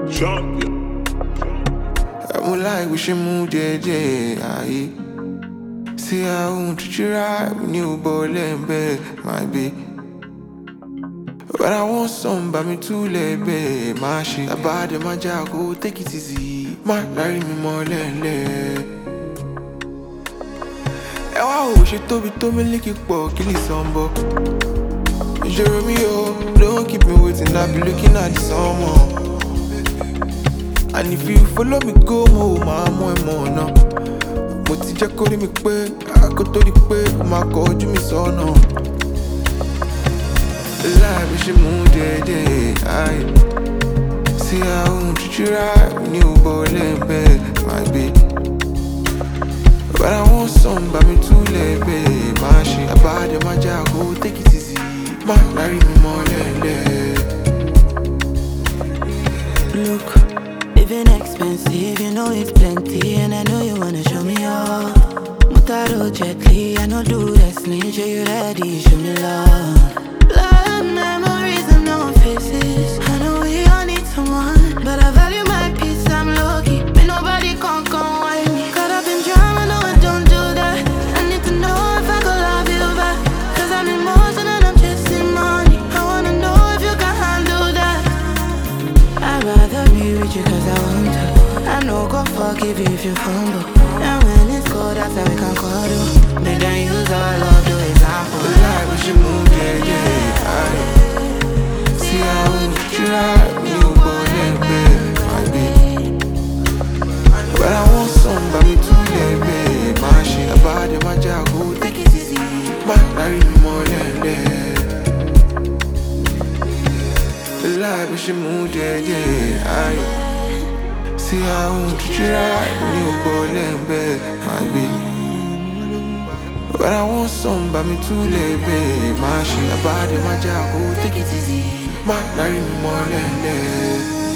Champion. I'm like we should move JJ. Aye. See I won't treat you right when you ball and bed, my be. But I want some by me too late, babe. My shit, about it, my job, go take it easy. My marry me more than wow, she told me lick it for kill it some buck. Jeremy, don't keep me waiting, I be looking at the summer. And if you follow me, go home, I'm more now. Mo ti jẹ́ kó rí mi pé àkó tó di pé ó máa kọ ojú mi sọ́nà. Láìpé ṣe mú dédé ayé. See I won't treat you right when you ball and bed, my baby. But I want some by me too late, babe. My shit, about it, my job, go take it easy. My marry me more than that. Look, living expensive, you know it's plenty, and I know you wanna show me off. Mutaro gently, I know do wrestling, show you ready, show me love. Blood memories and no faces. I know we all need someone, but I value my peace. I'm lucky, but nobody can come wipe me. Caught up in drama, no, I don't do that. I need to know if I could love you back, 'cause I'm emotional and I'm chasing money. I wanna know if you can handle that. I'd rather be with you 'cause I want to. I know God forgive you if you fumble. And when it's cold, that's how we can cuddle. They don't use our love to example. Like we should move, yeah, aye. See I won't treat you right when you ball and bed, my baby. But I want some by me too late, babe. My shit, about it, my job, go take it easy. My marry me more than that. Like we should move, yeah, aye. See I won't treat you right when you ball and bed, my baby. But I want some by me too late, babe. My shit, about it, my job, go take it easy. My marry me more than that.